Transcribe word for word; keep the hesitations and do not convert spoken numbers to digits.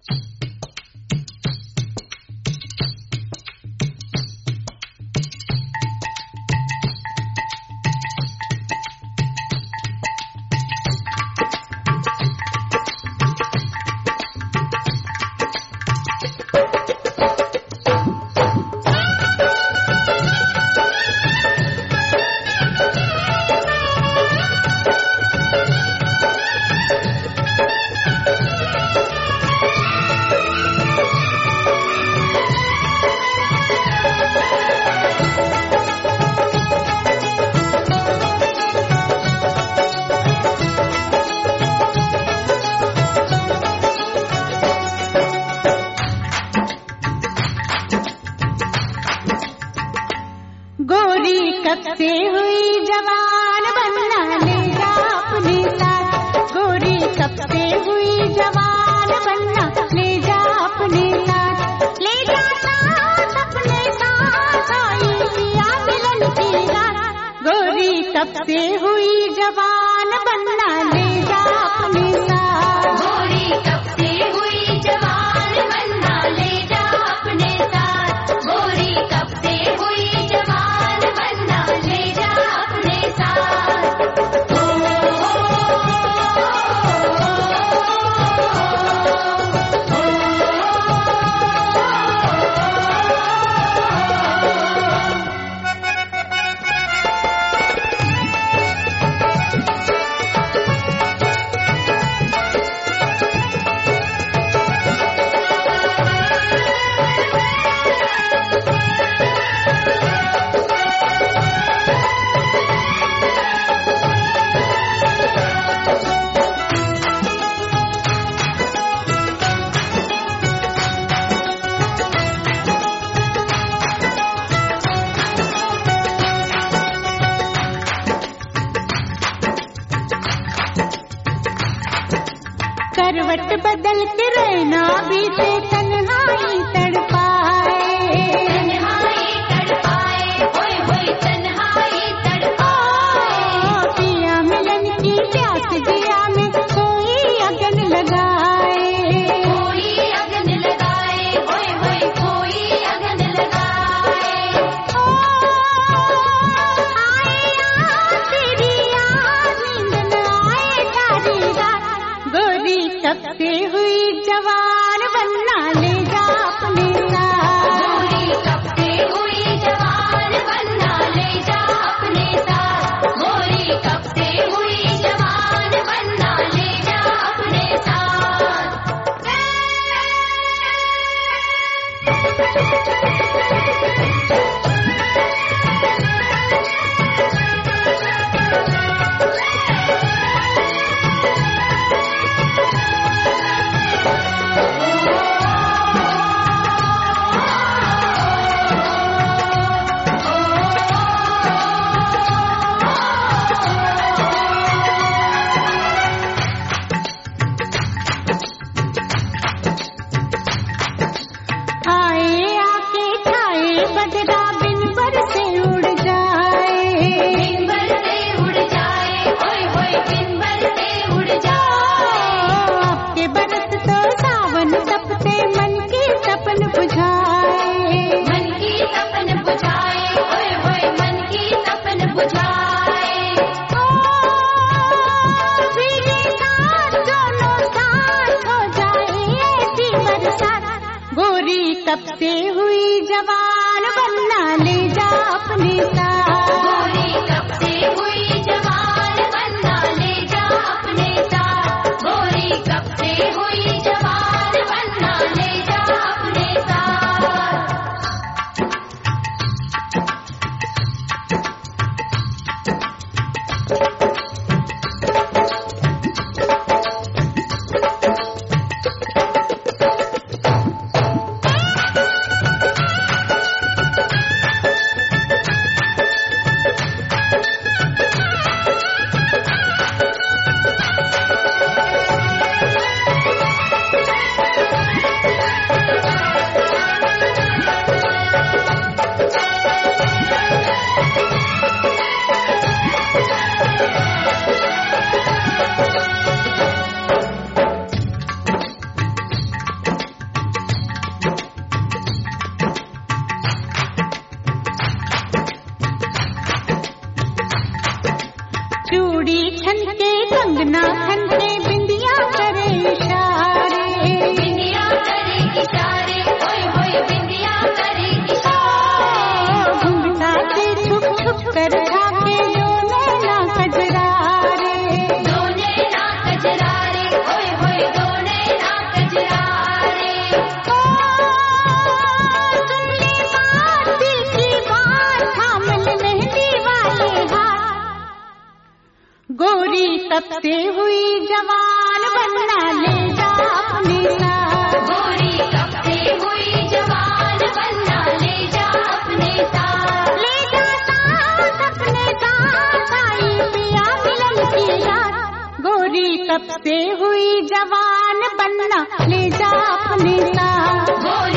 गोरी कब से हुई जवान बनना ले जा अपने साथ, गोरी कब से हुई जवान बनना ले जा अपने साथ, ले जा साथ अपने साथ आई पिया मिलन की रात, गोरी कब से हुई जवान बनना ले जा अपने साथ, गोरी कब से हुई जवान बनना ले जा अपने साथ, गोरी कब से हुई जवान बनना ले जा अपने साथ। करवट बदल के रहना बीते तन्हाई तड़पाए, तन्हाई तड़पाए, होय होय तन्हाई तड़पाए, पिया मिलन की प्यास जिया में कोई अगन लगाए, कोई अगन लगाए, होय होय कोई अगन लगाए। ओ आए याद तेरी याद नींद न आए सारी रात, गोरी कब से हुई जवान बनना ले जा अपने साथ, गोरी कब से हुई जवान बनना ले जा अपने साथ, गोरी कब से हुई जवान बनना ले जा अपने साथ। आए आके छाए बदरा बिन बरसे उड़ जाए, दिन भर से उड़ जाए, होय होय दिन भर से उड़ जाए, आपके बरस तो सावन तपते मन के सपन बुझाए, मन की सपन बुझाए, होय होय मन की सपन बुझाए। ओ भीगे साथ दोनों साथ हो जाए ऐसी बरसात, गोरी कब से हुई जवान बनना ले जा अपने साथ, गोरी कब से हुई जवान बनना ले जा अपने साथ, गोरी कब से हुई जवान बनना ले जा अपने साथ। छन के कंगना खन के बिंदिया करे इशारे, बिंदिया करे इशारे, होय होय बिंदिया करे इशारे। घुंघटा से छुप छुप कर झाके दो नैना कजरारे, दो नैना कजरारे, होय होय दो नैना कजरारे। ओ सुन ले बात दिल की बात, थाम ले मेहंदी वाले हाथ। गोरी तब से हुई जवान बनना ले जा अपने साथ, गोरी कब से हुई जवान बनना ले जा अपने साथ, ले जा साथ अपने साथ, आई पिया मिलन की रात। गोरी तब से हुई जवान बनना ले जा अपने साथ, गोरी